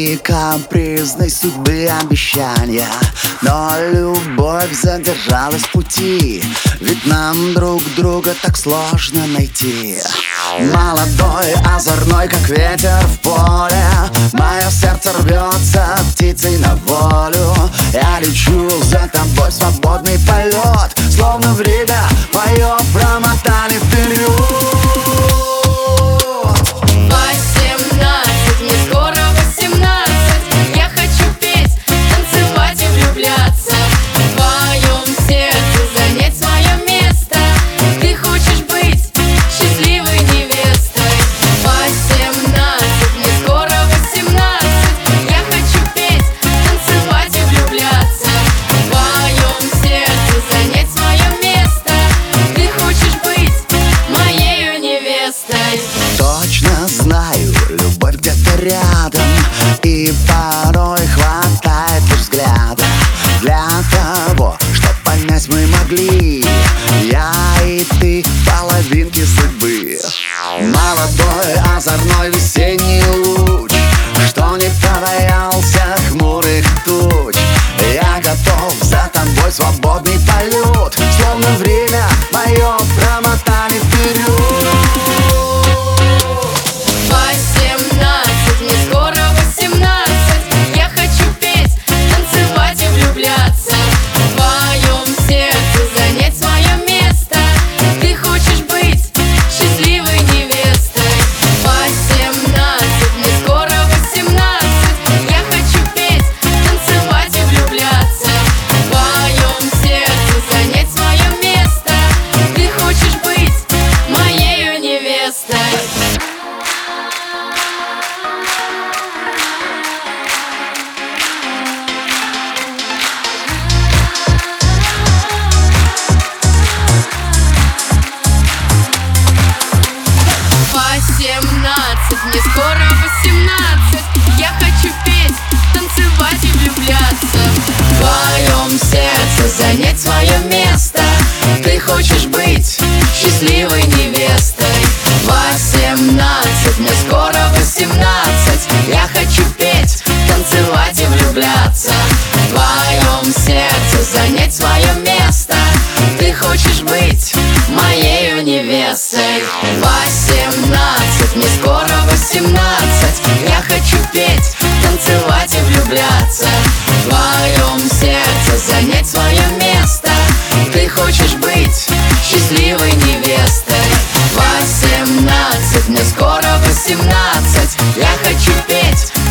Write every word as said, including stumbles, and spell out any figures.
И капризной судьбы обещания, но любовь задержалась в пути, ведь нам друг друга так сложно найти. Молодой, озорной, как ветер в поле, мое сердце рвется птицей на волю. Я лечу за тобой в свободный полет, словно время мое промотали вперед. Точно знаю, любовь где-то рядом, и порой хватает лишь взгляда для того, чтоб понять мы могли, я и ты, половинки судьбы. Молодой, озорной весенний луч, что не побоялся хмурых туч. Я готов за тобой свободный полет, словно время мое промотали вперед. Мне скоро восемнадцать, я хочу петь, танцевать и влюбляться. В твоем сердце занять свое место, ты хочешь быть счастливой невестой. Восемнадцать, мне скоро восемнадцать, я хочу петь, танцевать и влюбляться. В твоем сердце занять свое место, ты хочешь быть моею невестой. Восемнадцать, мне скоро восемнадцать, я хочу петь, танцевать и влюбляться. В твоем сердце занять свое место, ты хочешь быть счастливой невестой. Восемнадцать, мне скоро восемнадцать, я хочу петь,